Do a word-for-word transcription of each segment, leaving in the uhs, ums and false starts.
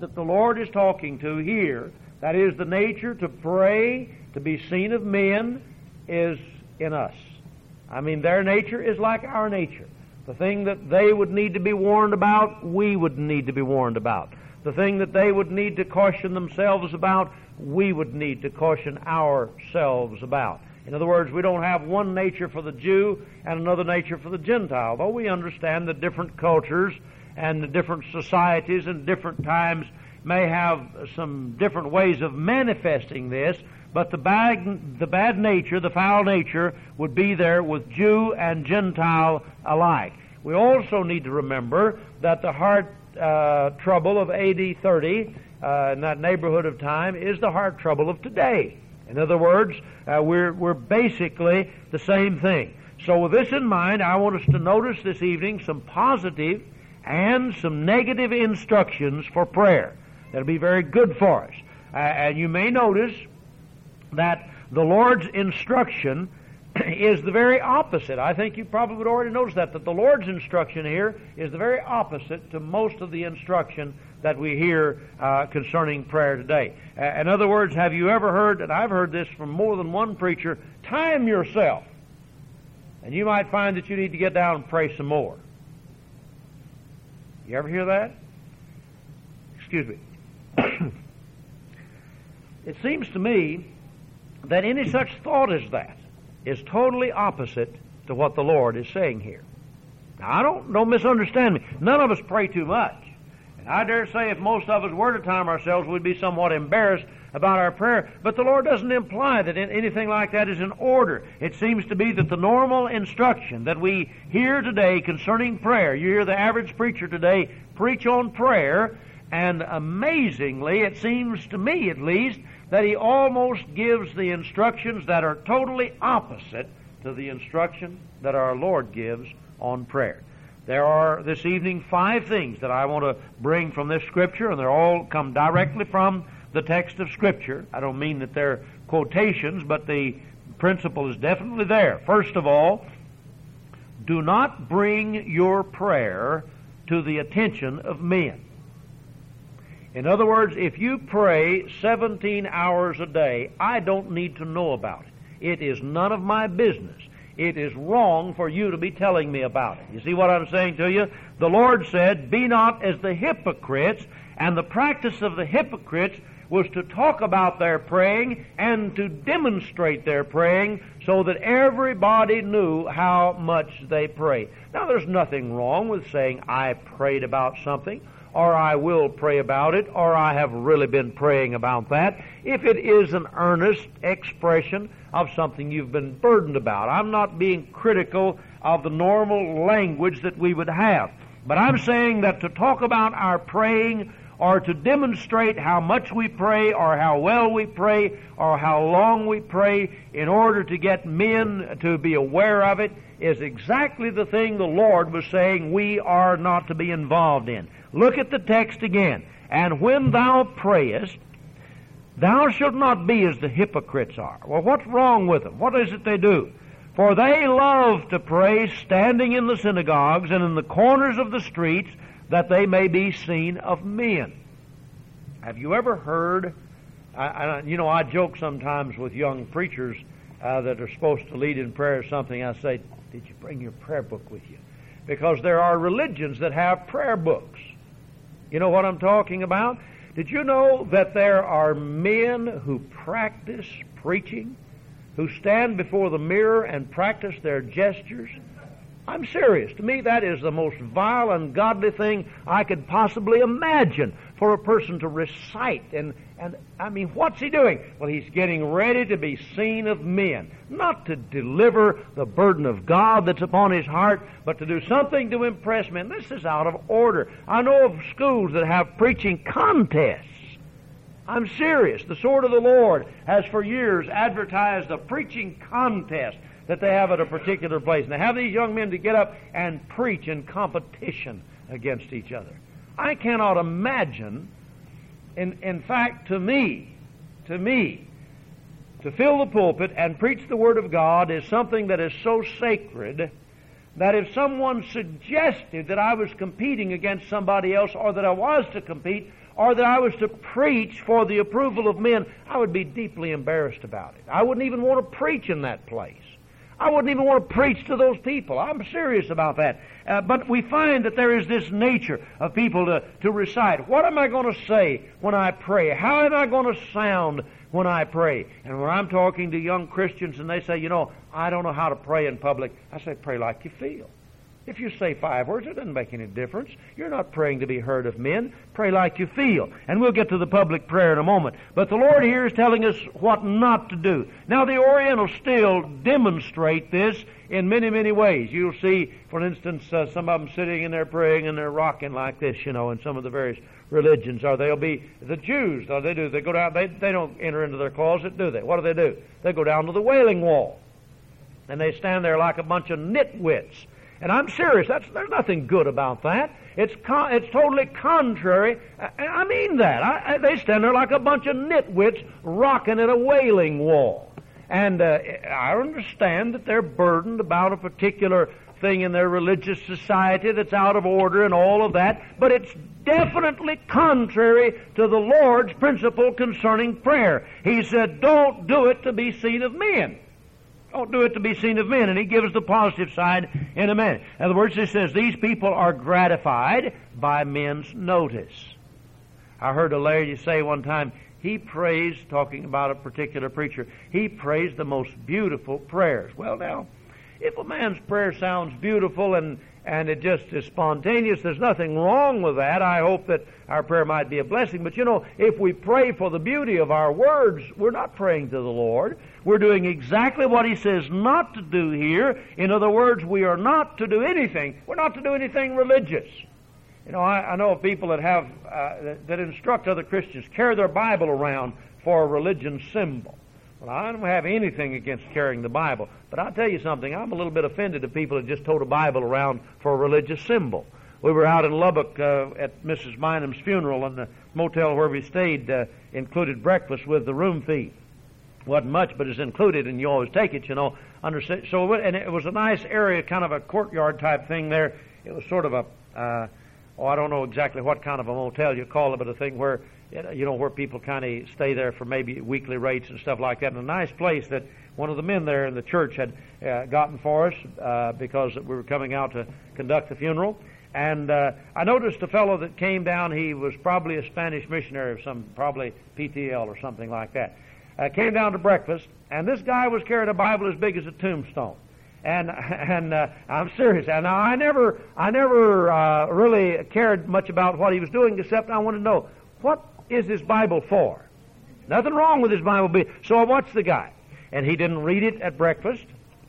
that the Lord is talking to here, that is the nature to pray, to be seen of men, is in us. I mean, their nature is like our nature. The thing that they would need to be warned about, we would need to be warned about. The thing that they would need to caution themselves about, we would need to caution ourselves about. In other words, we don't have one nature for the Jew and another nature for the Gentile, though we understand that different cultures and the different societies and different times may have some different ways of manifesting this, but the bad, the bad nature, the foul nature, would be there with Jew and Gentile alike. We also need to remember that the heart uh, trouble of A D thirty, uh, in that neighborhood of time, is the heart trouble of today. In other words, uh, we're, we're basically the same thing. So with this in mind, I want us to notice this evening some positive and some negative instructions for prayer. That'll be very good for us. Uh, and you may notice that the Lord's instruction is the very opposite. I think you probably would already notice that, that the Lord's instruction here is the very opposite to most of the instruction that we hear uh, concerning prayer today. Uh, in other words, have you ever heard, and I've heard this from more than one preacher, time yourself, and you might find that you need to get down and pray some more. You ever hear that? Excuse me. It seems to me that any such thought as that is totally opposite to what the Lord is saying here. Now, I don't, don't misunderstand me. None of us pray too much. And I dare say if most of us were to time ourselves, we'd be somewhat embarrassed about our prayer. But the Lord doesn't imply that anything like that is in order. It seems to be that the normal instruction that we hear today concerning prayer, you hear the average preacher today preach on prayer, and amazingly, it seems to me at least, that he almost gives the instructions that are totally opposite to the instruction that our Lord gives on prayer. There are this evening five things that I want to bring from this Scripture, and they all come directly from the text of Scripture. I don't mean that they're quotations, but the principle is definitely there. First of all, do not bring your prayer to the attention of men. In other words, if you pray seventeen hours a day, I don't need to know about it. It is none of my business. It is wrong for you to be telling me about it. You see what I'm saying to you? The Lord said, be not as the hypocrites, and the practice of the hypocrites was to talk about their praying and to demonstrate their praying so that everybody knew how much they pray. Now, there's nothing wrong with saying, I prayed about something, or I will pray about it, or I have really been praying about that, if it is an earnest expression of something you've been burdened about. I'm not being critical of the normal language that we would have, but I'm saying that to talk about our praying or to demonstrate how much we pray or how well we pray or how long we pray in order to get men to be aware of it is exactly the thing the Lord was saying we are not to be involved in. Look at the text again. And when thou prayest, thou shalt not be as the hypocrites are. Well, what's wrong with them? What is it they do? For they love to pray standing in the synagogues and in the corners of the streets, that they may be seen of men. Have you ever heard, I, I, you know, I joke sometimes with young preachers uh, that are supposed to lead in prayer or something. I say, did you bring your prayer book with you? Because there are religions that have prayer books. You know what I'm talking about? Did you know that there are men who practice preaching, who stand before the mirror and practice their gestures? I'm serious. To me, that is the most vile, ungodly thing I could possibly imagine for a person to recite. And, and I mean, what's he doing? Well, he's getting ready to be seen of men. Not to deliver the burden of God that's upon his heart, but to do something to impress men. This is out of order. I know of schools that have preaching contests. I'm serious. The Sword of the Lord has for years advertised a preaching contest that they have at a particular place. And they have these young men to get up and preach in competition against each other. I cannot imagine, in, in fact, to me, to me, to fill the pulpit and preach the Word of God is something that is so sacred that if someone suggested that I was competing against somebody else or that I was to compete, or that I was to preach for the approval of men, I would be deeply embarrassed about it. I wouldn't even want to preach in that place. I wouldn't even want to preach to those people. I'm serious about that. Uh, but we find that there is this nature of people to, to recite. What am I going to say when I pray? How am I going to sound when I pray? And when I'm talking to young Christians and they say, you know, I don't know how to pray in public, I say, pray like you feel. If you say five words, it doesn't make any difference. You're not praying to be heard of men. Pray like you feel. And we'll get to the public prayer in a moment. But the Lord here is telling us what not to do. Now, the Orientals still demonstrate this in many, many ways. You'll see, for instance, uh, some of them sitting in there praying and they're rocking like this, you know, in some of the various religions. Or they'll be the Jews. Or they do. They go down. They, they don't enter into their closet, do they? What do they do? They go down to the Wailing Wall. And they stand there like a bunch of nitwits. And I'm serious. That's, there's nothing good about that. It's con- it's totally contrary. I, I mean that. I, I, they stand there like a bunch of nitwits rocking at a Wailing Wall. And uh, I understand that they're burdened about a particular thing in their religious society that's out of order and all of that, but it's definitely contrary to the Lord's principle concerning prayer. He said, don't do it to be seen of men. Don't do it to be seen of men. And he gives the positive side in a minute. In other words, he says these people are gratified by men's notice. I heard a lady say one time, he prays, talking about a particular preacher, he prays the most beautiful prayers. Well, now, if a man's prayer sounds beautiful and and it just is spontaneous, there's nothing wrong with that. I hope that our prayer might be a blessing. But you know, if we pray for the beauty of our words, we're not praying to the Lord. We're doing exactly what He says not to do here. In other words, we are not to do anything. We're not to do anything religious. You know, I, I know of people that have, uh, that, that instruct other Christians, carry their Bible around for a religion symbol. Well, I don't have anything against carrying the Bible, but I'll tell you something, I'm a little bit offended at people that just tote a Bible around for a religious symbol. We were out in Lubbock uh, at Missus Bynum's funeral, and the motel where we stayed uh, included breakfast with the room fee. Wasn't much, but it's included, and you always take it, you know. Under, so, and it was a nice area, kind of a courtyard type thing there. It was sort of a, uh, oh, I don't know exactly what kind of a motel you call it, but a thing where, you know, where people kind of stay there for maybe weekly rates and stuff like that. And a nice place that one of the men there in the church had uh, gotten for us uh, because we were coming out to conduct the funeral. And uh, I noticed a fellow that came down. He was probably a Spanish missionary of some, probably P T L or something like that. Uh, came down to breakfast, and this guy was carrying a Bible as big as a tombstone. And and uh, I'm serious. And now I never I never uh, really cared much about what he was doing, except I wanted to know, what is his Bible for? Nothing wrong with his Bible. So I watched the guy, and he didn't read it at breakfast.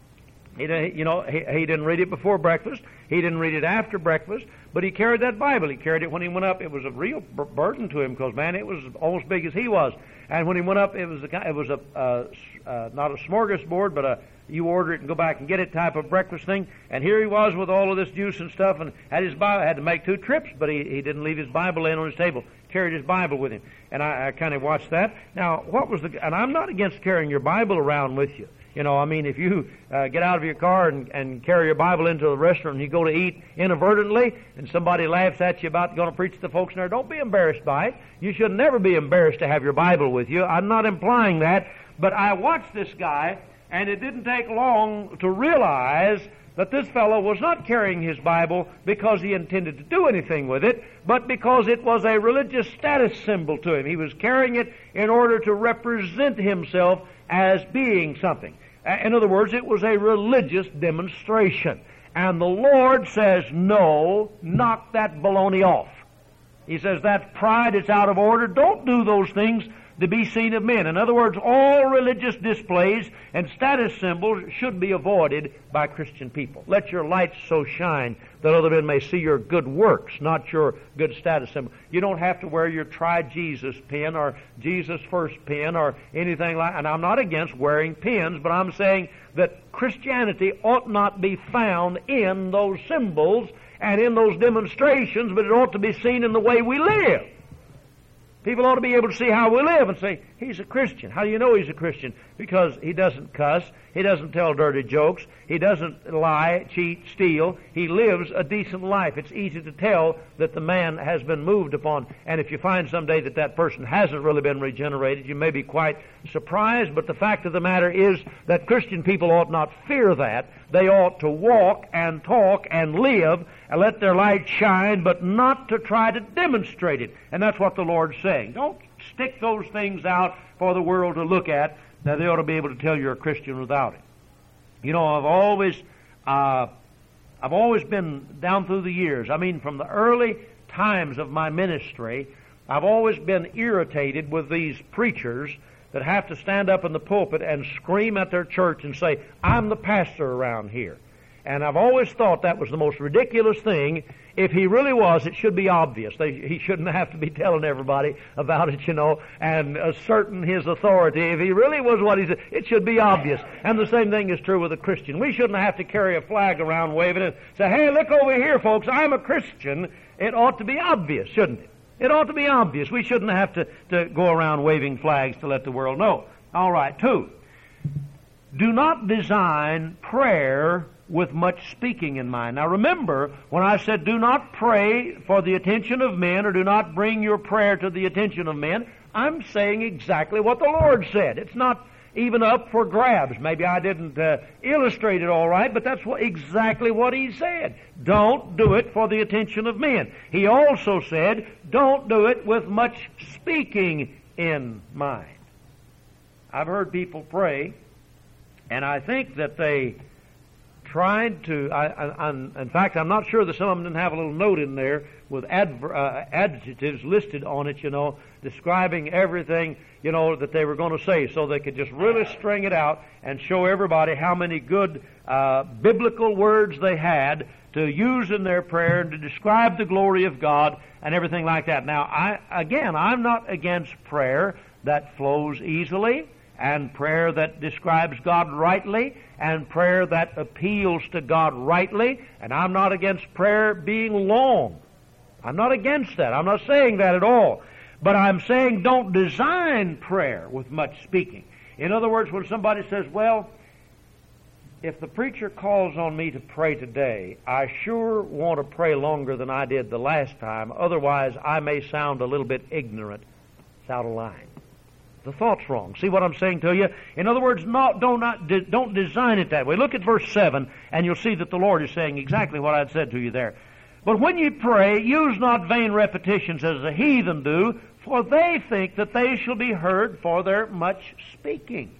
He didn't, you know, he, he didn't read it before breakfast. He didn't read it after breakfast. But he carried that Bible. He carried it when he went up. It was a real b- burden to him because, man, it was almost big as he was. And when he went up, it was a, it was a uh, uh, not a smorgasbord, but a you order it and go back and get it type of breakfast thing. And here he was with all of this juice and stuff, and had his Bible. Had to make two trips, but he, he didn't leave his Bible laying on his table. Carried his Bible with him, and I, I kind of watched that. Now, what was the? And I'm not against carrying your Bible around with you. You know, I mean, if you uh, get out of your car and, and carry your Bible into a restaurant and you go to eat inadvertently and somebody laughs at you about going to preach to the folks in there, don't be embarrassed by it. You should never be embarrassed to have your Bible with you. I'm not implying that, but I watched this guy, and it didn't take long to realize that this fellow was not carrying his Bible because he intended to do anything with it, but because it was a religious status symbol to him. He was carrying it in order to represent himself as being something. In other words, it was a religious demonstration. And the Lord says, no, knock that baloney off. He says, that's pride, it's out of order. Don't do those things to be seen of men. In other words, all religious displays and status symbols should be avoided by Christian people. Let your light so shine that other men may see your good works, not your good status symbol. You don't have to wear your Try Jesus pin or Jesus First pin or anything like that. And I'm not against wearing pins, but I'm saying that Christianity ought not be found in those symbols and in those demonstrations, but it ought to be seen in the way we live. People ought to be able to see how we live and say, he's a Christian. How do you know he's a Christian? Because he doesn't cuss. He doesn't tell dirty jokes. He doesn't lie, cheat, steal. He lives a decent life. It's easy to tell that the man has been moved upon. And if you find someday that that person hasn't really been regenerated, you may be quite surprised. But the fact of the matter is that Christian people ought not fear that. They ought to walk and talk and live and let their light shine, but not to try to demonstrate it. And that's what the Lord's saying. Don't stick those things out for the world to look at. Now, they ought to be able to tell you're a Christian without it. You know, I've always, uh, I've always been down through the years. I mean, from the early times of my ministry, I've always been irritated with these preachers that have to stand up in the pulpit and scream at their church and say, I'm the pastor around here. And I've always thought that was the most ridiculous thing. If he really was, it should be obvious. They, he shouldn't have to be telling everybody about it, you know, and asserting his authority. If he really was what he said, it should be obvious. And the same thing is true with a Christian. We shouldn't have to carry a flag around waving it and say, hey, look over here, folks, I'm a Christian. It ought to be obvious, shouldn't it? It ought to be obvious. We shouldn't have to, to go around waving flags to let the world know. All right, two. Do not design prayer with much speaking in mind. Now remember, when I said do not pray for the attention of men or do not bring your prayer to the attention of men, I'm saying exactly what the Lord said. It's not even up for grabs. Maybe I didn't uh, illustrate it all right, but that's what, exactly what He said. Don't do it for the attention of men. He also said, don't do it with much speaking in mind. I've heard people pray, and I think that they tried to, I, I, I'm, in fact, I'm not sure that some of them didn't have a little note in there with adver, uh, adjectives listed on it, you know, describing everything, you know, that they were going to say, so they could just really string it out and show everybody how many good uh, biblical words they had to use in their prayer and to describe the glory of God and everything like that. Now, I, again, I'm not against prayer that flows easily, and prayer that describes God rightly, and prayer that appeals to God rightly, and I'm not against prayer being long. I'm not against that. I'm not saying that at all. But I'm saying don't design prayer with much speaking. In other words, when somebody says, well, if the preacher calls on me to pray today, I sure want to pray longer than I did the last time, otherwise I may sound a little bit ignorant. It's out of line. The thought's wrong. See what I'm saying to you? In other words, not, don't, not, don't design it that way. Look at verse seven, and you'll see that the Lord is saying exactly what I'd said to you there. But when you pray, use not vain repetitions as the heathen do, for they think that they shall be heard for their much speaking.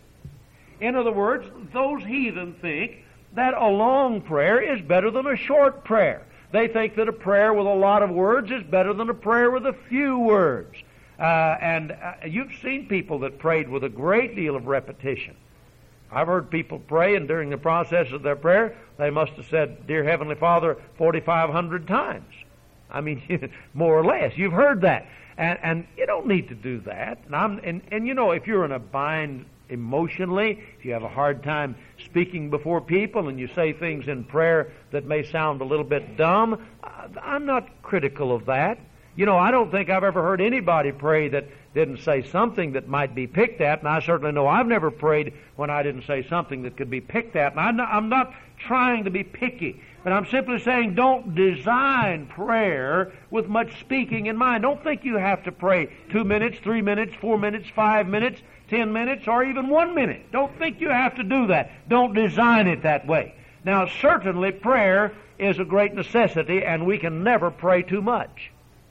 In other words, those heathen think that a long prayer is better than a short prayer. They think that a prayer with a lot of words is better than a prayer with a few words. Uh, and uh, you've seen people that prayed with a great deal of repetition. I've heard people pray, and during the process of their prayer, they must have said, Dear Heavenly Father, forty-five hundred times. I mean, more or less. You've heard that. And, and you don't need to do that. And, I'm, and, and you know, if you're in a bind emotionally, if you have a hard time speaking before people and you say things in prayer that may sound a little bit dumb, I'm not critical of that. You know, I don't think I've ever heard anybody pray that didn't say something that might be picked at, and I certainly know I've never prayed when I didn't say something that could be picked at. And I'm not, I'm not trying to be picky, but I'm simply saying don't design prayer with much speaking in mind. Don't think you have to pray two minutes, three minutes, four minutes, five minutes, ten minutes, or even one minute. Don't think you have to do that. Don't design it that way. Now, certainly prayer is a great necessity, and we can never pray too much.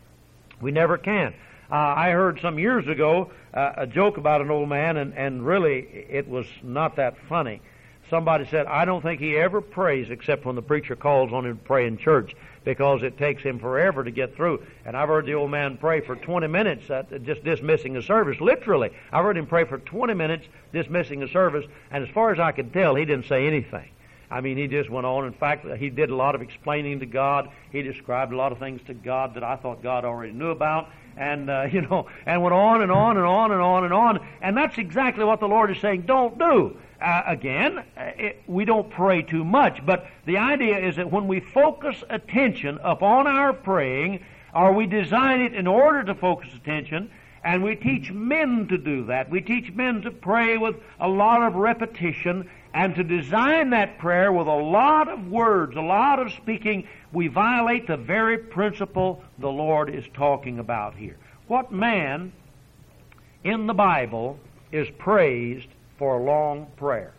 We never can. Uh, I heard some years ago uh, a joke about an old man, and, and really it was not that funny. Somebody said, I don't think he ever prays except when the preacher calls on him to pray in church, because it takes him forever to get through. And I've heard the old man pray for twenty minutes, uh, just dismissing a service, literally. I've heard him pray for twenty minutes, dismissing a service, and as far as I could tell, he didn't say anything. I mean, he just went on. In fact, he did a lot of explaining to God. He described a lot of things to God that I thought God already knew about. And, uh, you know, and went on and on and on and on and on. And that's exactly what the Lord is saying, don't do. Uh, again, it, we don't pray too much. But the idea is that when we focus attention upon our praying, or we design it in order to focus attention, And we teach men to do that. We teach men to pray with a lot of repetition and to design that prayer with a lot of words, a lot of speaking. We violate the very principle the Lord is talking about here. What man in the Bible is praised for a long prayer?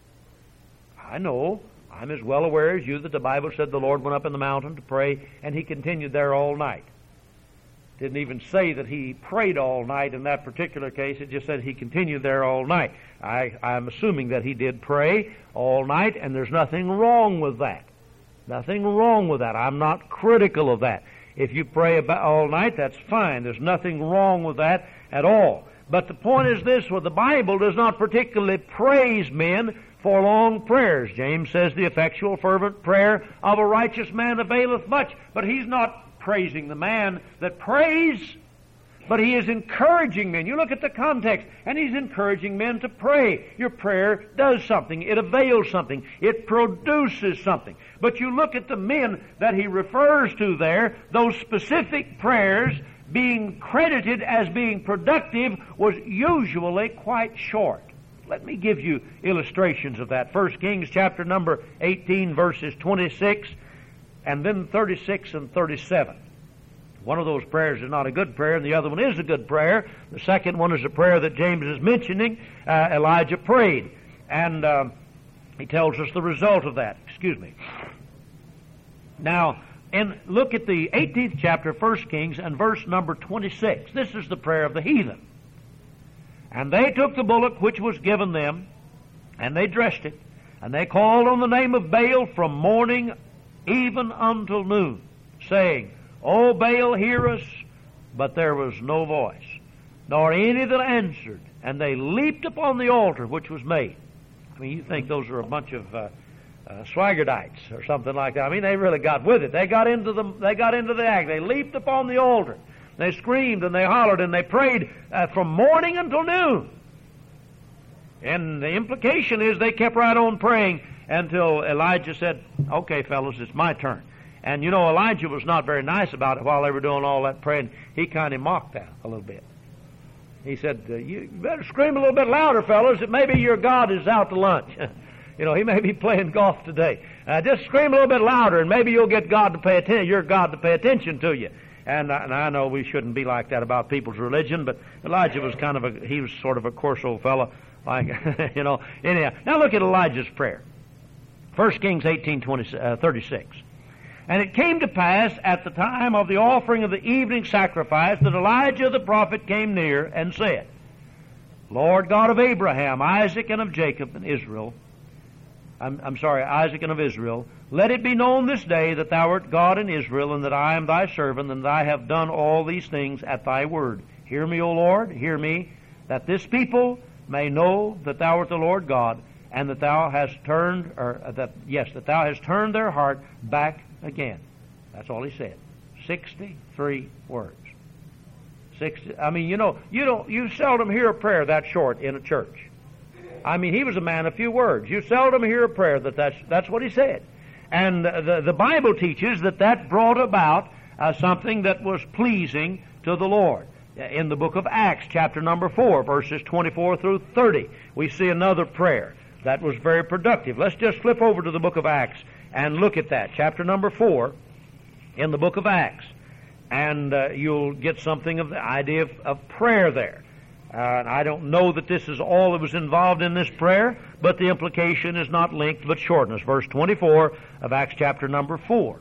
I know, I'm as well aware as you that the Bible said the Lord went up in the mountain to pray, and He continued there all night. Didn't even say that He prayed all night in that particular case. It just said He continued there all night. I, I'm assuming that He did pray all night, and there's nothing wrong with that. Nothing wrong with that. I'm not critical of that. If you pray about all night, that's fine. There's nothing wrong with that at all. But the point is this, well, the Bible does not particularly praise men for long prayers. James says the effectual fervent prayer of a righteous man availeth much. But he's not praising the man that prays, but he is encouraging men. You look at the context, and he's encouraging men to pray. Your prayer does something. It avails something. It produces something. But you look at the men that he refers to there, those specific prayers being credited as being productive was usually quite short. Let me give you illustrations of that. First Kings chapter number eighteen, verses twenty-six, and then thirty-six and thirty-seven. One of those prayers is not a good prayer, and the other one is a good prayer. The second one is a prayer that James is mentioning. Uh, Elijah prayed, and uh, he tells us the result of that. Excuse me. Now, and look at the eighteenth chapter, First Kings, and verse number twenty-six. This is the prayer of the heathen. And they took the bullock which was given them, and they dressed it, and they called on the name of Baal from morning even until noon, saying, O Baal, hear us. But there was no voice, nor any that answered. And they leaped upon the altar which was made. I mean, you think those are a bunch of uh, uh, swaggerdites or something like that. I mean, they really got with it. They got into the they got into the act. They leaped upon the altar. They screamed and they hollered and they prayed uh, from morning until noon. And the implication is they kept right on praying until Elijah said, okay, fellas, it's my turn. And you know, Elijah was not very nice about it while they were doing all that praying. He kind of mocked that a little bit. He said, uh, you better scream a little bit louder, fellas. It maybe your God is out to lunch. You know, he may be playing golf today. Uh, just scream a little bit louder and maybe you'll get God to pay attention, your God to pay attention to you. And, uh, and I know we shouldn't be like that about people's religion, but Elijah was kind of a, he was sort of a coarse old fellow, like, you know. Anyhow, now look at Elijah's prayer. First Kings eighteen, twenty, uh, thirty-six. And it came to pass at the time of the offering of the evening sacrifice that Elijah the prophet came near and said, Lord God of Abraham, Isaac, and of Jacob and Israel, I'm, I'm sorry, Isaac and of Israel, let it be known this day that thou art God in Israel, and that I am thy servant, and that I have done all these things at thy word. Hear me, O Lord, hear me, that this people may know that thou art the Lord God, and that thou hast turned, or uh, that, yes, that thou hast turned their heart back again. That's all he said. Sixty-three words. Sixty. I mean, you know, you don't, you seldom hear a prayer that short in a church. I mean, he was a man of few words. You seldom hear a prayer that that's, that's what he said. And the, the Bible teaches that that brought about uh, something that was pleasing to the Lord. In the book of Acts, chapter number four, verses twenty-four through thirty, we see another prayer that was very productive. Let's just flip over to the book of Acts and look at that, chapter number four in the book of Acts. And uh, you'll get something of the idea of, of prayer there. Uh, and I don't know that this is all that was involved in this prayer, but the implication is not length but shortness. Verse twenty-four of Acts chapter number four.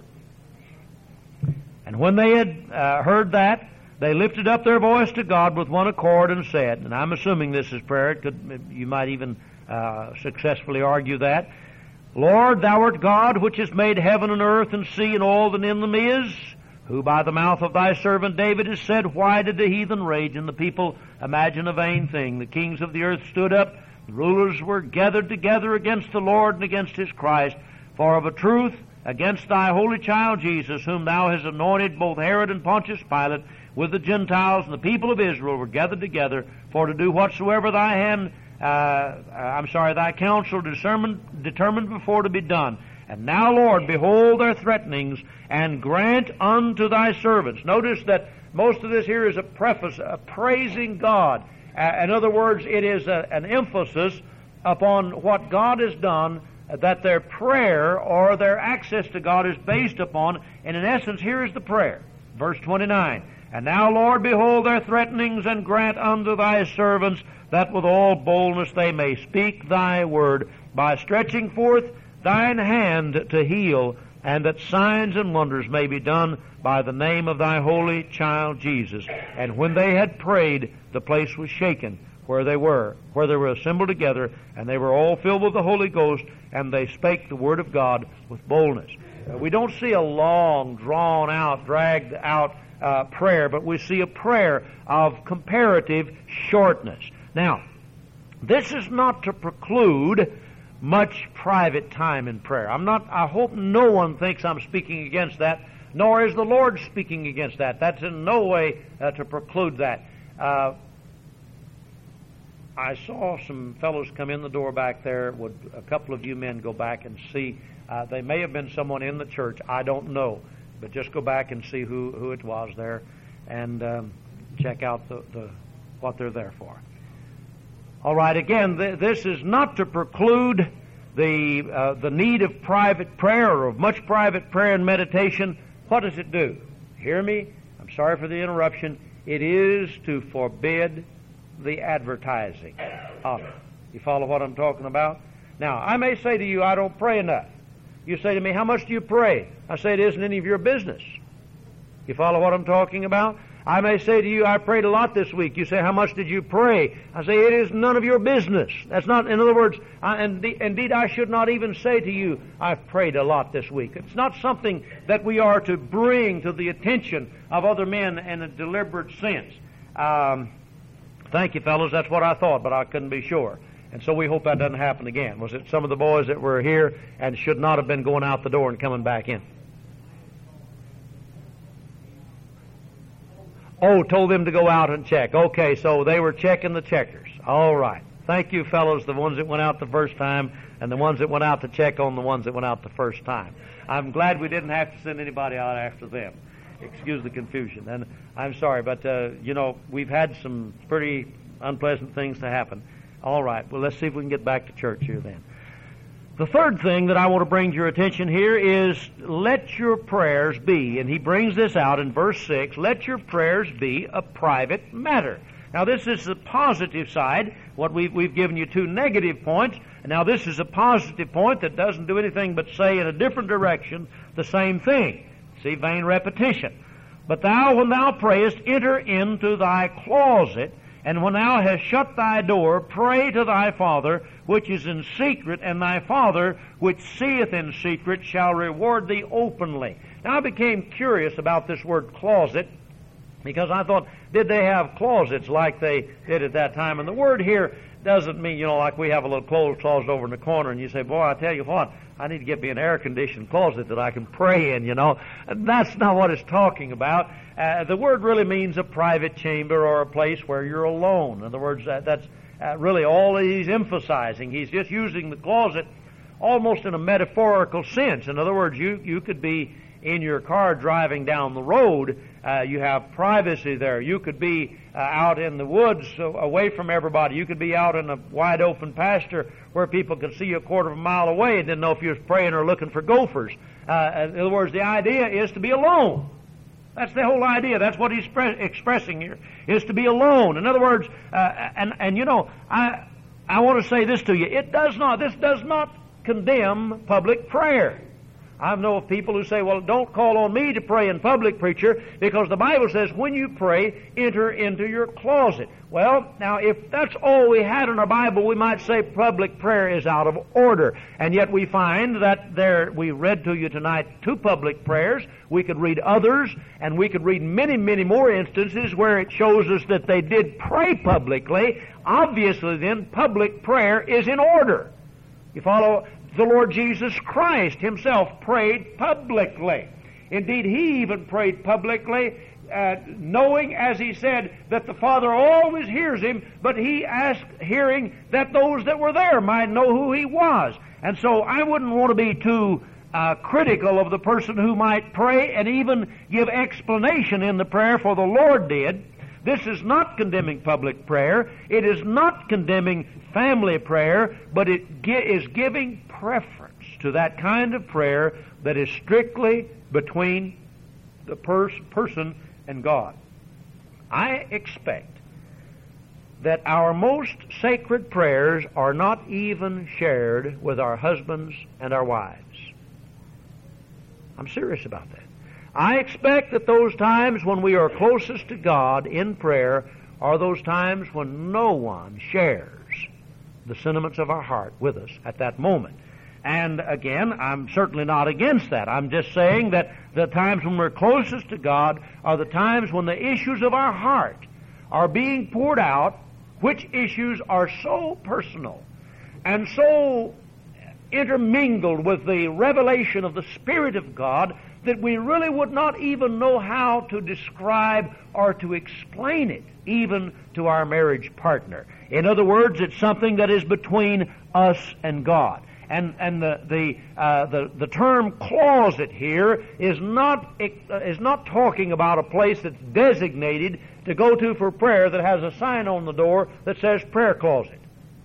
And when they had uh, heard that, they lifted up their voice to God with one accord and said, and I'm assuming this is prayer, it could, you might even uh, successfully argue that, Lord, thou art God, which has made heaven and earth and sea and all that in them is, who by the mouth of thy servant David has said, why did the heathen rage and the people imagine a vain thing? The kings of the earth stood up, the rulers were gathered together against the Lord and against his Christ. For of a truth, against thy holy child Jesus, whom thou hast anointed, both Herod and Pontius Pilate, with the Gentiles and the people of Israel were gathered together for to do whatsoever thy hand, uh, I'm sorry, thy counsel determined, determined before to be done. And now, Lord, behold their threatenings, and grant unto thy servants. Notice that most of this here is a preface, a praising God. Uh, in other words, it is a, an emphasis upon what God has done, uh, that their prayer or their access to God is based upon. And in essence, here is the prayer. Verse twenty-nine. And now, Lord, behold their threatenings, and grant unto thy servants that with all boldness they may speak thy word, by stretching forth thine hand to heal, and that signs and wonders may be done by the name of thy holy child Jesus. And when they had prayed, the place was shaken where they were, where they were assembled together, and they were all filled with the Holy Ghost, and they spake the word of God with boldness. Uh, we don't see a long, drawn-out, dragged-out uh, prayer, but we see a prayer of comparative shortness. Now, this is not to preclude much private time in prayer. I'm not, I hope no one thinks I'm speaking against that, nor is the Lord speaking against that. That's in no way uh, to preclude that. Uh, I saw some fellows come in the door back there. Would a couple of you men go back and see? Uh, they may have been someone in the church. I don't know. But just go back and see who, who it was there, and um, check out the, the what they're there for. All right, again, th- this is not to preclude the uh, the need of private prayer or of much private prayer and meditation. What does it do? Hear me? I'm sorry for the interruption. It is to forbid the advertising of it. You follow what I'm talking about? Now, I may say to you, I don't pray enough. You say to me, how much do you pray? I say, it isn't any of your business. You follow what I'm talking about? I may say to you, I prayed a lot this week. You say, how much did you pray? I say, it is none of your business. That's not, in other words, I, indeed, I should not even say to you, I've prayed a lot this week. It's not something that we are to bring to the attention of other men in a deliberate sense. Um, thank you, fellows. That's what I thought, but I couldn't be sure. And so we hope that doesn't happen again. Was it some of the boys that were here and should not have been going out the door and coming back in? Oh, told them to go out and check. Okay, so they were checking the checkers. All right. Thank you, fellows, the ones that went out the first time and the ones that went out to check on the ones that went out the first time. I'm glad we didn't have to send anybody out after them. Excuse the confusion. And I'm sorry, but, uh, you know, we've had some pretty unpleasant things to happen. All right. Well, let's see if we can get back to church here then. The third thing that I want to bring to your attention here is let your prayers be, and he brings this out in verse six, let your prayers be a private matter. Now this is the positive side. What we've, we've given you two negative points, and now this is a positive point that doesn't do anything but say in a different direction the same thing. See, vain repetition. But thou, when thou prayest, enter into thy closet, and when thou hast shut thy door, pray to thy Father which is in secret, and thy Father which seeth in secret shall reward thee openly. Now I became curious about this word closet, because I thought, did they have closets like they did at that time? And the word here doesn't mean, you know, like we have a little clothes closet over in the corner, and you say, boy, I tell you what, I need to get me an air-conditioned closet that I can pray in, you know. And that's not what it's talking about. Uh, the word really means a private chamber or a place where you're alone. In other words, uh, that's uh, really all he's emphasizing. He's just using the closet almost in a metaphorical sense. In other words, you, you could be in your car driving down the road. Uh, you have privacy there. You could be uh, out in the woods uh, away from everybody. You could be out in a wide open pasture where people could see you a quarter of a mile away and didn't know if you was praying or looking for gophers. Uh, in other words, the idea is to be alone. That's the whole idea. That's what he's pre- expressing here, is to be alone. In other words, uh, and, and you know, I, I want to say this to you. It does not, this does not condemn public prayer. I know of people who say, well, don't call on me to pray in public, preacher, because the Bible says when you pray, enter into your closet. Well, now, if that's all we had in our Bible, we might say public prayer is out of order. And yet we find that there, we read to you tonight two public prayers. We could read others, and we could read many, many more instances where it shows us that they did pray publicly. Obviously, then, public prayer is in order. You follow? The Lord Jesus Christ himself prayed publicly. Indeed, he even prayed publicly, uh, knowing, as he said, that the Father always hears him, but he asked, hearing that those that were there might know who he was. And so I wouldn't want to be too uh, critical of the person who might pray and even give explanation in the prayer, for the Lord did. This is not condemning public prayer. It is not condemning family prayer, but it gi- is giving preference to that kind of prayer that is strictly between the pers- person and God. I expect that our most sacred prayers are not even shared with our husbands and our wives. I'm serious about that. I expect that those times when we are closest to God in prayer are those times when no one shares the sentiments of our heart with us at that moment. And again, I'm certainly not against that. I'm just saying that the times when we're closest to God are the times when the issues of our heart are being poured out, which issues are so personal and so intermingled with the revelation of the Spirit of God that we really would not even know how to describe or to explain it, even to our marriage partner. In other words, it's something that is between us and God. And and the the uh, the the term closet here is not uh, is not talking about a place that's designated to go to for prayer that has a sign on the door that says prayer closet.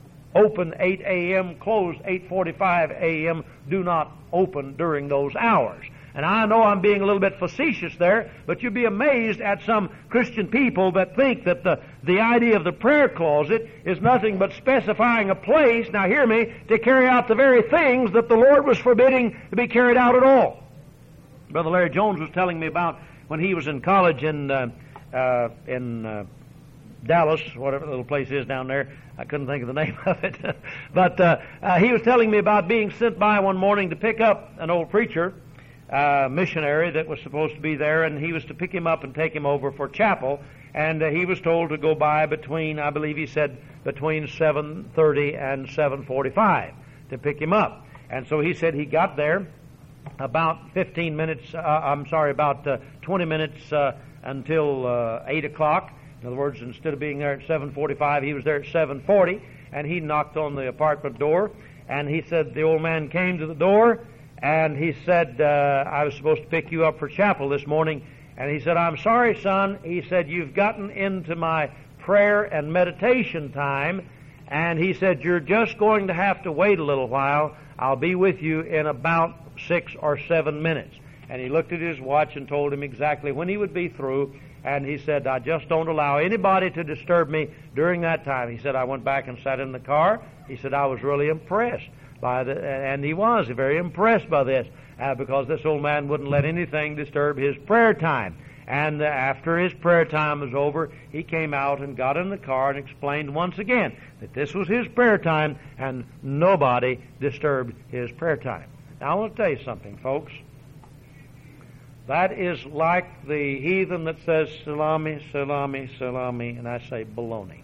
Open eight a.m., closed eight forty-five a.m., do not open during those hours. And I know I'm being a little bit facetious there, but you'd be amazed at some Christian people that think that the, the idea of the prayer closet is nothing but specifying a place, now hear me, to carry out the very things that the Lord was forbidding to be carried out at all. Brother Larry Jones was telling me about when he was in college in uh, uh, in uh, Dallas, whatever the little place is down there. I couldn't think of the name of it. But uh, uh, he was telling me about being sent by one morning to pick up an old preacher, uh, missionary that was supposed to be there, and he was to pick him up and take him over for chapel. And uh, he was told to go by between, I believe he said, between seven thirty and seven forty-five to pick him up. And so he said he got there about fifteen minutes, uh, I'm sorry, about uh, twenty minutes uh, until uh, eight o'clock. In other words, instead of being there at seven forty-five, he was there at seven forty, and he knocked on the apartment door, and he said the old man came to the door, and he said, uh, I was supposed to pick you up for chapel this morning, and he said, I'm sorry, son. He said, you've gotten into my prayer and meditation time, and he said, you're just going to have to wait a little while. I'll be with you in about six or seven minutes. And he looked at his watch and told him exactly when he would be through. And he said, I just don't allow anybody to disturb me during that time. He said, I went back and sat in the car. He said, I was really impressed by the, and he was very impressed by this, uh, because this old man wouldn't let anything disturb his prayer time. And uh, after his prayer time was over, he came out and got in the car and explained once again that this was his prayer time and nobody disturbed his prayer time. Now, I want to tell you something, folks. That is like the heathen that says, salami, salami, salami, and I say baloney.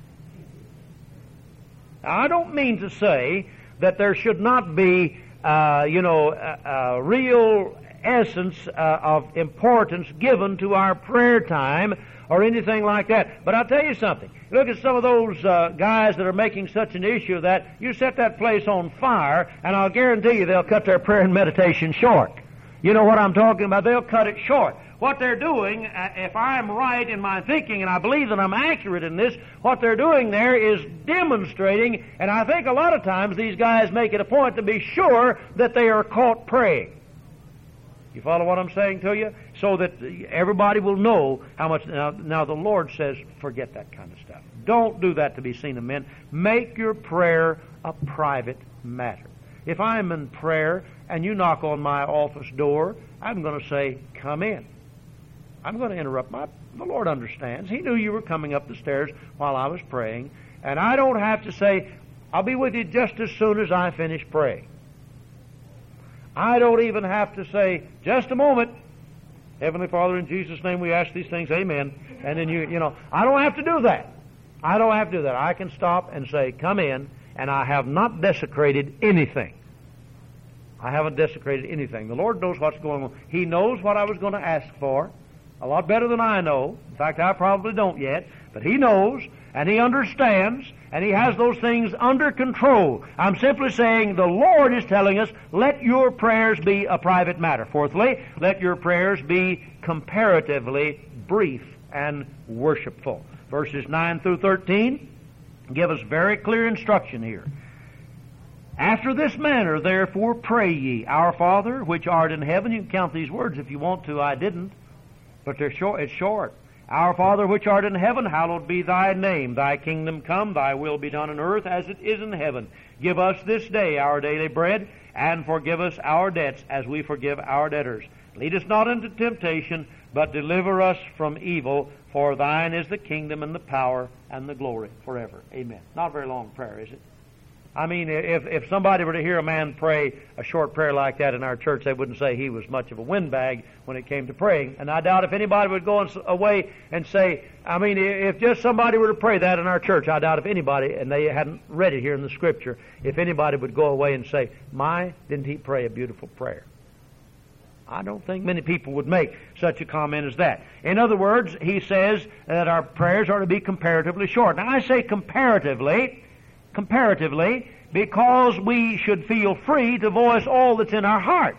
Now, I don't mean to say that there should not be, uh, you know, a, a real essence uh, of importance given to our prayer time or anything like that. But I'll tell you something. Look at some of those uh, guys that are making such an issue of that. You set that place on fire, and I'll guarantee you they'll cut their prayer and meditation short. You know what I'm talking about? They'll cut it short. What they're doing, uh, if I'm right in my thinking, and I believe that I'm accurate in this, what they're doing there is demonstrating, and I think a lot of times these guys make it a point to be sure that they are caught praying. You follow what I'm saying to you? So that everybody will know how much. Now, now the Lord says, forget that kind of stuff. Don't do that to be seen of men. Make your prayer a private matter. If I'm in prayer and you knock on my office door, I'm going to say, come in. I'm going to interrupt. My, the Lord understands. He knew you were coming up the stairs while I was praying. And I don't have to say, I'll be with you just as soon as I finish praying. I don't even have to say, just a moment. Heavenly Father, in Jesus' name we ask these things, amen. And then you, you know, I don't have to do that. I don't have to do that. I can stop and say, come in, and I have not desecrated anything. I haven't desecrated anything. The Lord knows what's going on. He knows what I was going to ask for a lot better than I know. In fact, I probably don't yet, but He knows. and He understands, and He has those things under control. I'm simply saying the Lord is telling us, let your prayers be a private matter. Fourthly, let your prayers be comparatively brief and worshipful. Verses nine through thirteen give us very clear instruction here. After this manner, therefore, pray ye, Our Father, which art in heaven. You can count these words if you want to. I didn't. But they're short. It's short. Our Father, which art in heaven, hallowed be thy name. Thy kingdom come, thy will be done on earth as it is in heaven. Give us this day our daily bread, and forgive us our debts as we forgive our debtors. Lead us not into temptation, but deliver us from evil. For thine is the kingdom and the power and the glory forever. Amen. Not a very long prayer, is it? I mean, if if somebody were to hear a man pray a short prayer like that in our church, they wouldn't say he was much of a windbag when it came to praying. And I doubt if anybody would go away and say, I mean, if just somebody were to pray that in our church, I doubt if anybody, and they hadn't read it here in the Scripture, if anybody would go away and say, my, didn't he pray a beautiful prayer? I don't think many people would make such a comment as that. In other words, he says that our prayers are to be comparatively short. Now, I say comparatively, comparatively, because we should feel free to voice all that's in our heart.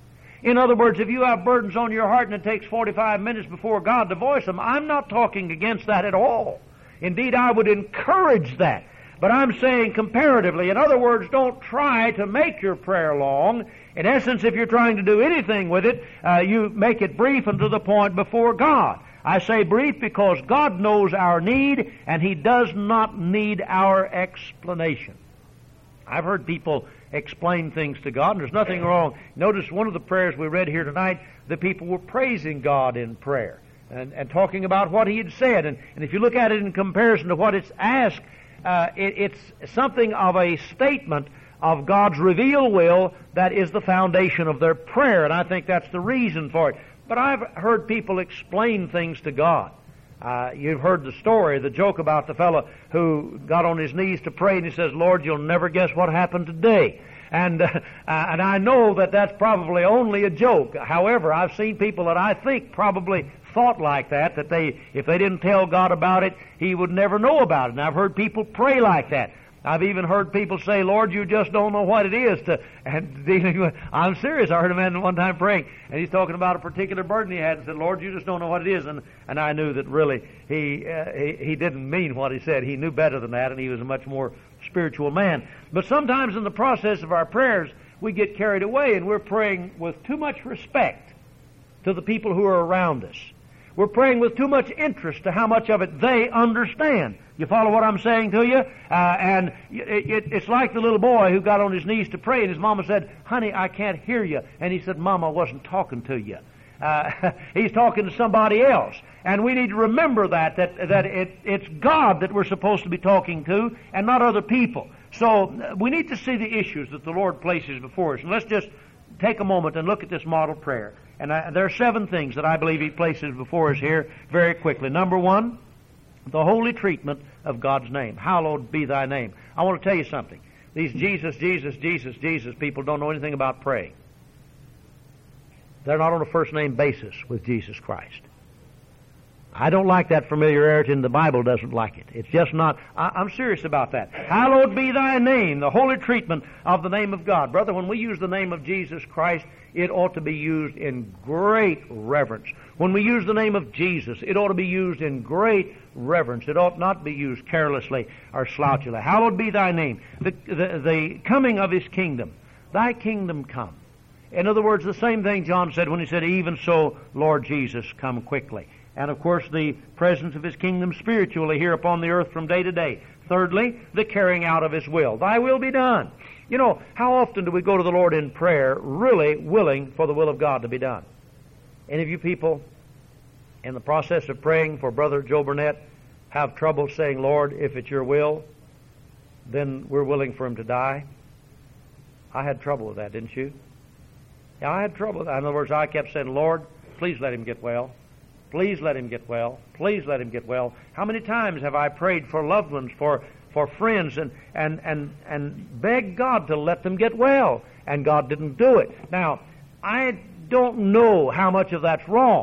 In other words, if you have burdens on your heart and it takes forty-five minutes before God to voice them, I'm not talking against that at all. Indeed, I would encourage that. But I'm saying comparatively. In other words, don't try to make your prayer long. In essence, if you're trying to do anything with it, uh, you make it brief and to the point before God. I say brief because God knows our need, and He does not need our explanation. I've heard people explain things to God, and there's nothing wrong. Notice one of the prayers we read here tonight, the people were praising God in prayer and, and talking about what He had said. And, and if you look at it in comparison to what it's asked, uh, it, it's something of a statement of God's revealed will that is the foundation of their prayer, and I think that's the reason for it. But I've heard people explain things to God. Uh, you've heard the story, the joke about the fellow who got on his knees to pray, and he says, Lord, you'll never guess what happened today. And uh, and I know that that's probably only a joke. However, I've seen people that I think probably thought like that, that they, if they didn't tell God about it, He would never know about it. And I've heard people pray like that. I've even heard people say, Lord, you just don't know what it is to, and dealing with, I'm serious. I heard a man one time praying, and he's talking about a particular burden he had, and said, Lord, you just don't know what it is. And, and I knew that really he, uh, he, he didn't mean what he said. He knew better than that, and he was a much more spiritual man. But sometimes in the process of our prayers, we get carried away, and we're praying with too much respect to the people who are around us. We're praying with too much interest to how much of it they understand. You follow what I'm saying to you? Uh, and it, it, it's like the little boy who got on his knees to pray, and his mama said, honey, I can't hear you. And he said, Mama wasn't talking to you. Uh, he's talking to somebody else. And we need to remember that, that, that it, it's God that we're supposed to be talking to and not other people. So we need to see the issues that the Lord places before us. And let's just take a moment and look at this model prayer. And I, there are seven things that I believe He places before us here very quickly. Number one, the holy treatment of God's name. Hallowed be thy name. I want to tell you something. These Jesus, Jesus, Jesus, Jesus people don't know anything about praying. They're not on a first-name basis with Jesus Christ. I don't like that familiarity, and the Bible doesn't like it. It's just not, I, I'm serious about that. Hallowed be thy name, the holy treatment of the name of God. Brother, when we use the name of Jesus Christ, it ought to be used in great reverence. When we use the name of Jesus, it ought to be used in great reverence. It ought not be used carelessly or slouchily. Hallowed be thy name, the, the, the coming of His kingdom. Thy kingdom come. In other words, the same thing John said when he said, even so, Lord Jesus, come quickly. And, of course, the presence of His kingdom spiritually here upon the earth from day to day. Thirdly, the carrying out of His will. Thy will be done. You know, how often do we go to the Lord in prayer really willing for the will of God to be done? Any of you people in the process of praying for Brother Joe Burnett have trouble saying, Lord, if it's your will, then we're willing for him to die? I had trouble with that, didn't you? Yeah, I had trouble with that. In other words, I kept saying, Lord, please let him get well. Please let him get well. Please let him get well. How many times have I prayed for loved ones, for, for friends, and, and, and, and begged God to let them get well, and God didn't do it. Now, I don't know how much of that's wrong.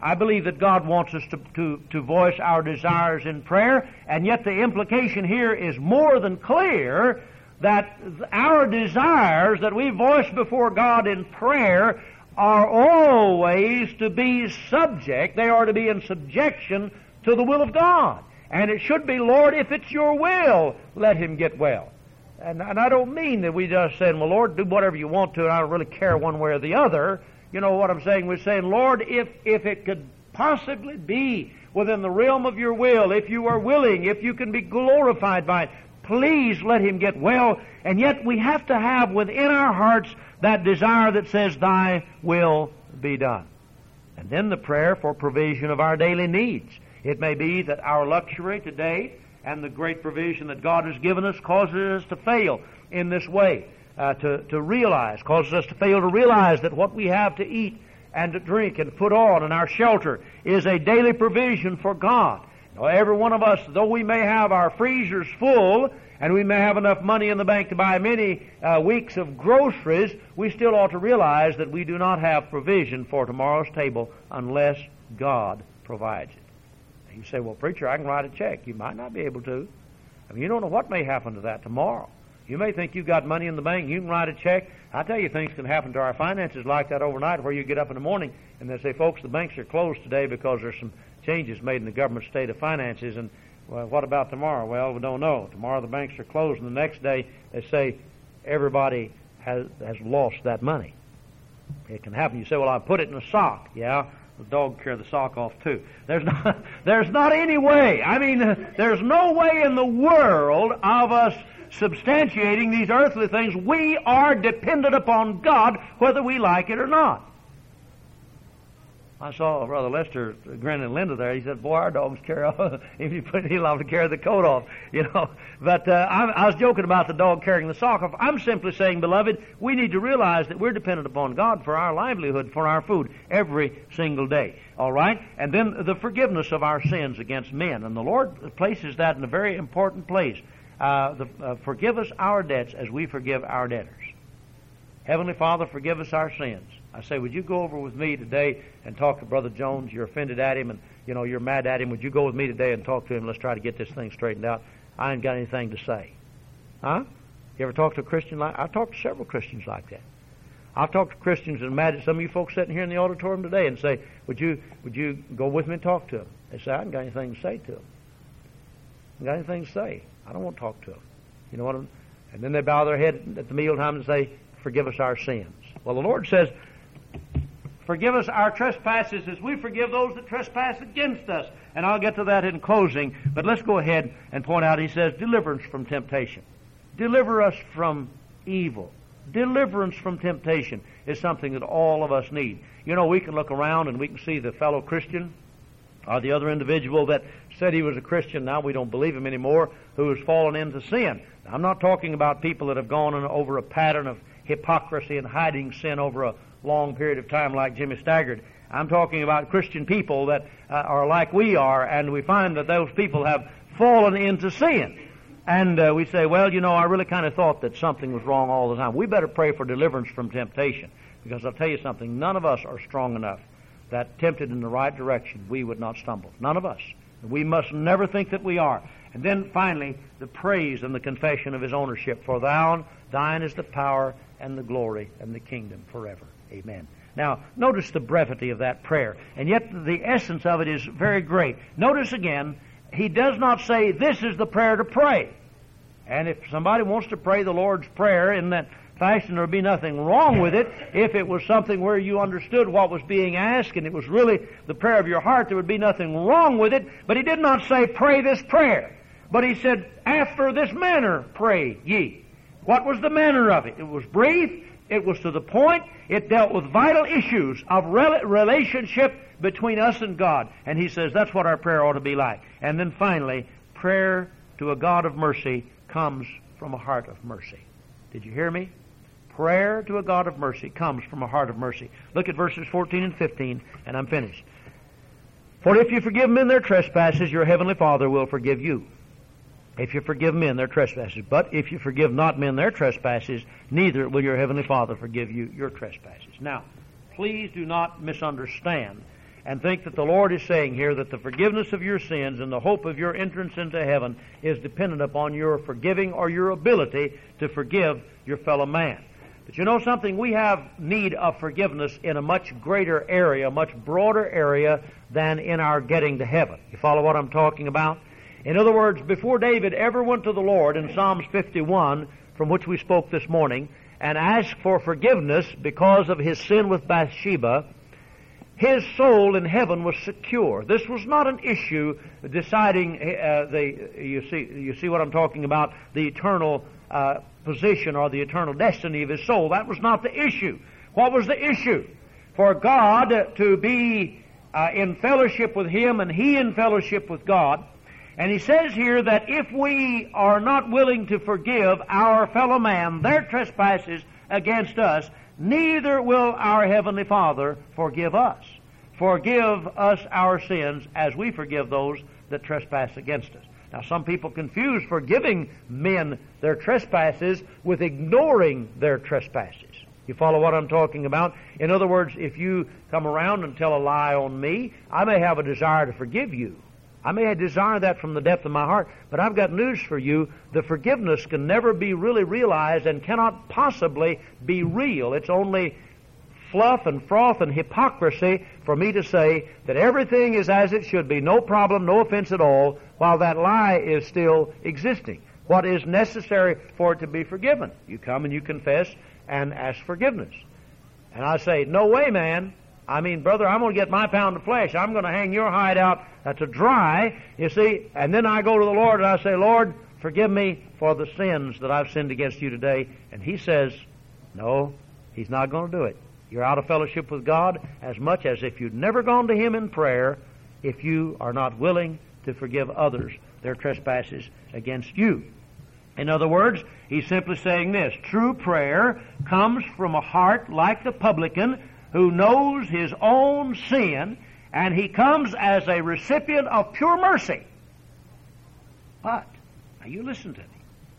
I believe that God wants us to, to, to voice our desires in prayer, and yet the implication here is more than clear that our desires that we voice before God in prayer are always to be subject, they are to be in subjection to the will of God. And it should be, Lord, if it's your will, let him get well. And, and I don't mean that we just say, well, Lord, do whatever you want to, and I don't really care one way or the other. You know what I'm saying? We're saying, Lord, if, if it could possibly be within the realm of your will, if you are willing, if you can be glorified by it, please let him get well. And yet we have to have within our hearts that desire that says, thy will be done. And then the prayer for provision of our daily needs. It may be that our luxury today and the great provision that God has given us causes us to fail in this way, uh, to, to realize, causes us to fail to realize that what we have to eat and to drink and put on and our shelter is a daily provision for God. Now, every one of us, though we may have our freezers full and we may have enough money in the bank to buy many uh, weeks of groceries, we still ought to realize that we do not have provision for tomorrow's table unless God provides it. You say, well, preacher, I can write a check. You might not be able to. I mean, you don't know what may happen to that tomorrow. You may think you've got money in the bank, you can write a check. I tell you, things can happen to our finances like that overnight, where you get up in the morning and they say, folks, the banks are closed today because there's some changes made in the government state of finances. And, well, what about tomorrow? Well, we don't know. Tomorrow the banks are closed, and the next day they say everybody has, has lost that money. It can happen. You say, well, I put it in a sock. Yeah. The dog carry the sock off too. There's not, there's not any way. I mean, there's no way in the world of us substantiating these earthly things. We are dependent upon God, whether we like it or not. I saw Brother Lester grinning and Linda there. He said, boy, our dogs carry off. If you put, he'll have to carry the coat off, you know. But uh, I, I was joking about the dog carrying the sock off. I'm simply saying, beloved, we need to realize that we're dependent upon God for our livelihood, for our food, every single day. All right? And then the forgiveness of our sins against men. And the Lord places that in a very important place. Uh, the, uh, forgive us our debts as we forgive our debtors. Heavenly Father, forgive us our sins. I say, would you go over with me today and talk to Brother Jones? You're offended at him and, you know, you're mad at him. Would you go with me today and talk to him? Let's try to get this thing straightened out. I ain't got anything to say. Huh? You ever talk to a Christian like I've talked to several Christians like that. I've talked to Christians and mad at some of you folks sitting here in the auditorium today and say, would you would you go with me and talk to them? They say, I ain't got anything to say to them. I ain't got anything to say. I don't want to talk to them. You know what I'm... And then they bow their head at the mealtime and say, forgive us our sins. Well, the Lord says, forgive us our trespasses as we forgive those that trespass against us. And I'll get to that in closing, but let's go ahead and point out, he says, deliverance from temptation. Deliver us from evil. Deliverance from temptation is something that all of us need. You know, we can look around and we can see the fellow Christian or the other individual that said he was a Christian, now we don't believe him anymore, who has fallen into sin. Now, I'm not talking about people that have gone over a pattern of hypocrisy and hiding sin over a long period of time like Jimmy Staggart. I'm talking about Christian people that uh, are like we are, and we find that those people have fallen into sin. And uh, we say, well, you know, I really kind of thought that something was wrong all the time. We better pray for deliverance from temptation, because I'll tell you something, none of us are strong enough that tempted in the right direction we would not stumble. None of us. We must never think that we are. And then finally, the praise and the confession of his ownership. For thou, thine is the power and the glory and the kingdom forever. Amen. Now, notice the brevity of that prayer. And yet the essence of it is very great. Notice again, he does not say, this is the prayer to pray. And if somebody wants to pray the Lord's Prayer in that fashion, there would be nothing wrong with it. If it was something where you understood what was being asked and it was really the prayer of your heart, there would be nothing wrong with it. But he did not say, pray this prayer. But he said, after this manner pray ye. What was the manner of it? It was brief. It was to the point. It dealt with vital issues of rel- relationship between us and God. And he says that's what our prayer ought to be like. And then finally, prayer to a God of mercy comes from a heart of mercy. Did you hear me? Prayer to a God of mercy comes from a heart of mercy. Look at verses fourteen and fifteen, and I'm finished. For if you forgive men their trespasses, your heavenly Father will forgive you. If you forgive men their trespasses. But if you forgive not men their trespasses, neither will your heavenly Father forgive you your trespasses. Now, please do not misunderstand. and think that the Lord is saying here that the forgiveness of your sins and the hope of your entrance into heaven is dependent upon your forgiving or your ability to forgive your fellow man. But you know something? We have need of forgiveness in a much greater area, a much broader area than in our getting to heaven. You follow what I'm talking about? In other words, before David ever went to the Lord in Psalms fifty-one, from which we spoke this morning, and asked for forgiveness because of his sin with Bathsheba, his soul in heaven was secure. This was not an issue deciding uh, the you see you see what I'm talking about, the eternal uh, position or the eternal destiny of his soul. That was not the issue. What was the issue? For God to be uh, in fellowship with him and he in fellowship with God. And he says here that if we are not willing to forgive our fellow man their trespasses against us, neither will our Heavenly Father forgive us. Forgive us our sins as we forgive those that trespass against us. Now, some people confuse forgiving men their trespasses with ignoring their trespasses. You follow what I'm talking about? In other words, if you come around and tell a lie on me, I may have a desire to forgive you. I may desire that from the depth of my heart, but I've got news for you. The forgiveness can never be really realized and cannot possibly be real. It's only fluff and froth and hypocrisy for me to say that everything is as it should be, no problem, no offense at all, while that lie is still existing. What is necessary for it to be forgiven? You come and you confess and ask forgiveness. And I say, no way, man. I mean, brother, I'm going to get my pound of flesh. I'm going to hang your hide out uh, to dry, you see, and then I go to the Lord and I say, Lord, forgive me for the sins that I've sinned against you today. And He says, no, He's not going to do it. You're out of fellowship with God as much as if you'd never gone to Him in prayer if you are not willing to forgive others their trespasses against you. In other words, he's simply saying this: true prayer comes from a heart like the publican who knows his own sin, and he comes as a recipient of pure mercy. But, now you listen to me.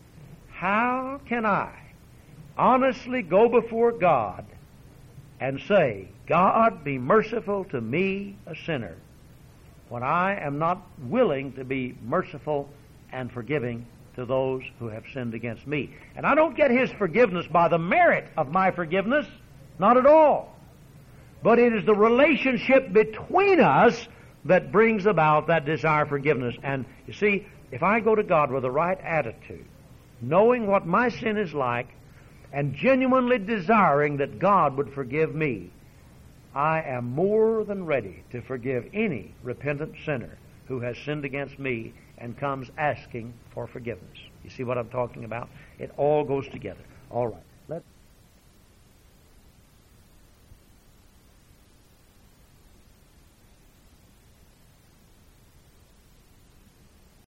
How can I honestly go before God and say, God, be merciful to me, a sinner, when I am not willing to be merciful and forgiving to those who have sinned against me? And I don't get His forgiveness by the merit of my forgiveness, not at all. But it is the relationship between us that brings about that desire for forgiveness. And you see, if I go to God with the right attitude, knowing what my sin is like, and genuinely desiring that God would forgive me, I am more than ready to forgive any repentant sinner who has sinned against me and comes asking for forgiveness. You see what I'm talking about? It all goes together. All right. Let's